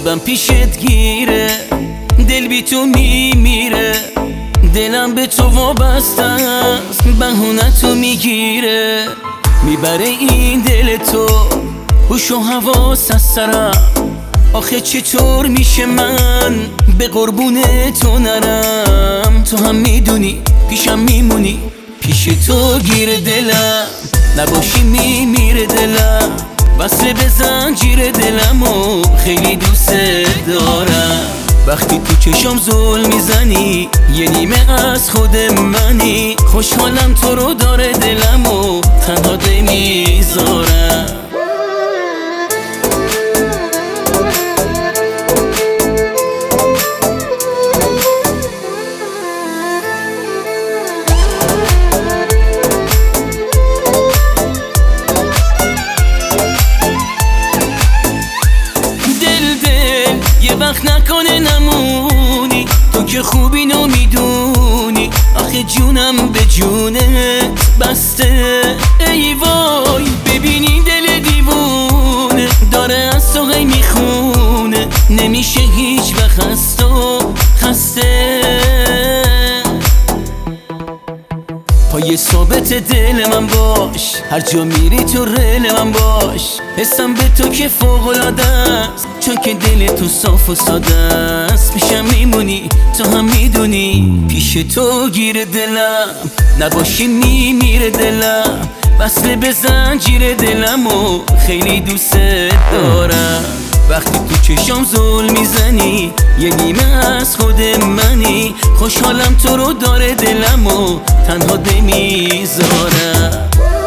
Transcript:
قلبم پیشت گیره، دل بی تو میمیره، دلم به تو وابسته است، بهونتو میگیره، میبره این دل تو هوش و حواس از سرم. آخه چطور میشه من به قربون تو نرم؟ تو هم میدونی پیشم میمونی، پیش تو گیر دلم، نباشی میمیره دلم، وصل به زنجیر دلم و خیلی دوست دارم. وقتی تو چشم زل میزنی یه نیمه از خود منی، خوشحالم تو رو داره دلم و تنها نمیذارم. وقت نکنه نمونی، تو که خوب اینو میدونی، آخه جونم به جونت بسته. ای وای ببینی دل دیوونه داره از تو غی میخونه، نمیشه هیچ وقت از تو خسته. پای ثابت دل من باش، هر جا میری تو رل من باش، حسم به تو که فوق‌العاده است، چون که دل تو صاف و ساده است. پیشم میمونی تو هم میدونی، پیش تو گیر دلم، نباشی میمیره دلم، وصل به زنجیر دلم و خیلی دوست دارم. وقتی تو چشم زل میزنی یه نیمه از خود منی، خوشحالم تو رو داره دلم و تنها نمیذارم.